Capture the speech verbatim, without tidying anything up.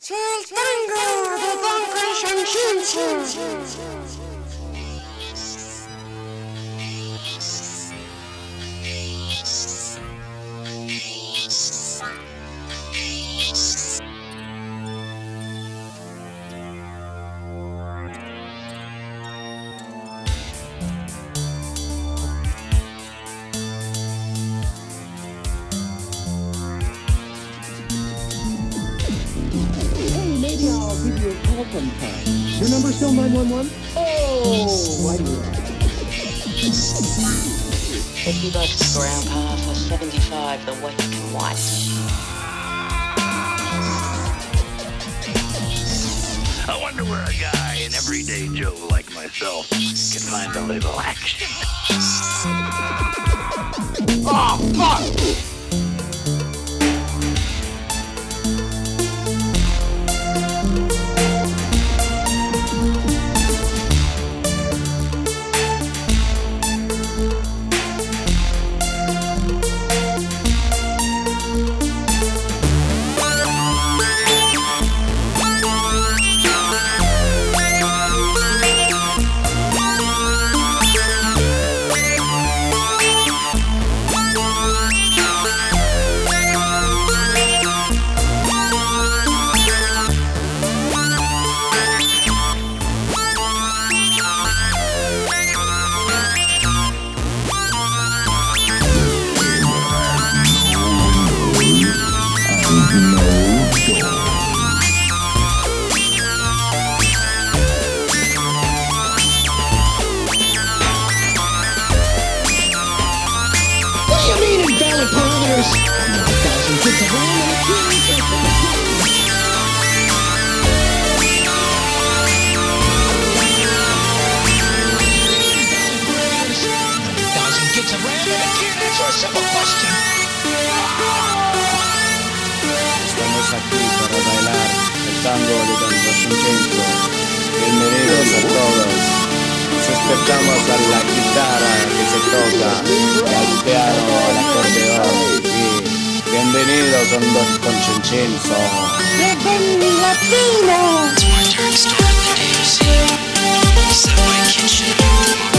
C'è il tango di Don Crescencenzo. Maybe I'll give you a call sometime. Your number still nine one one? Oh, why do you fifty bucks, Grandpa, for seventy-five, the wake and white. I wonder where a guy, an everyday Joe like myself, can find a little action. Oh, fuck! Estamos aquí para bailar el tango de Don Crescencenzo. Bienvenidos a todos. Nos despertamos a la guitarra que se toca, al piano, al acordeón. Y bienvenidos a Don Crescencenzo. Bienvenido Latino. It's my turn to start the day, see. Subway Kitchen.